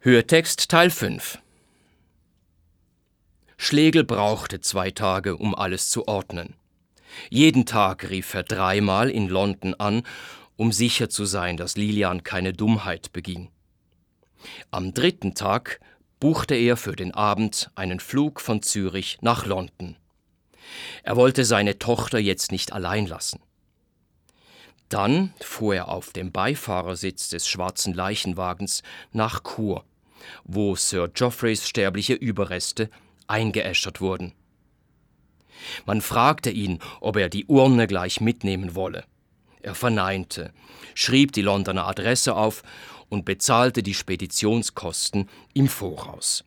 Hörtext Teil 5. Schlegel brauchte 2 Tage, um alles zu ordnen. Jeden Tag rief er 3-mal in London an, um sicher zu sein, dass Lilian keine Dummheit beging. Am 3. Tag buchte er für den Abend einen Flug von Zürich nach London. Er wollte seine Tochter jetzt nicht allein lassen. Dann fuhr er auf dem Beifahrersitz des schwarzen Leichenwagens nach Chur, wo Sir Geoffreys sterbliche Überreste eingeäschert wurden. Man fragte ihn, ob er die Urne gleich mitnehmen wolle. Er verneinte, schrieb die Londoner Adresse auf und bezahlte die Speditionskosten im Voraus.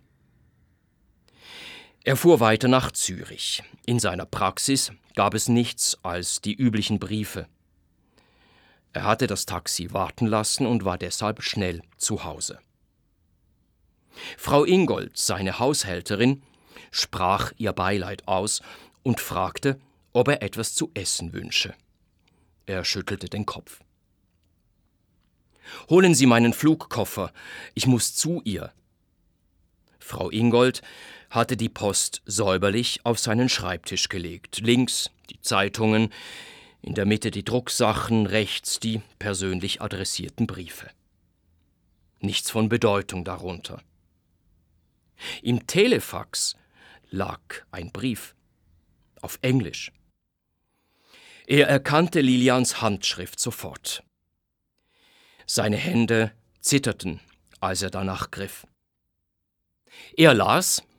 Er fuhr weiter nach Zürich. In seiner Praxis gab es nichts als die üblichen Briefe. Er hatte das Taxi warten lassen und war deshalb schnell zu Hause. Frau Ingold, seine Haushälterin, sprach ihr Beileid aus und fragte, ob er etwas zu essen wünsche. Er schüttelte den Kopf. »Holen Sie meinen Flugkoffer, ich muss zu ihr.« Frau Ingold hatte die Post säuberlich auf seinen Schreibtisch gelegt. Links die Zeitungen, in der Mitte die Drucksachen, rechts die persönlich adressierten Briefe. Nichts von Bedeutung darunter. Im Telefax lag ein Brief auf Englisch. Er erkannte Lilians Handschrift sofort. Seine Hände zitterten, als er danach griff. Er las